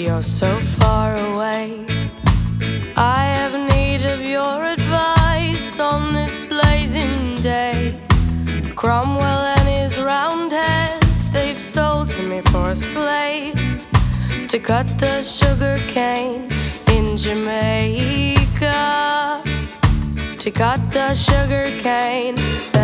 you're so far away. I have need of your advice on this blazing day. Cromwell and his Roundheads, they've sold me for a slave to cut the sugar cane in Jamaica, to cut the sugar cane.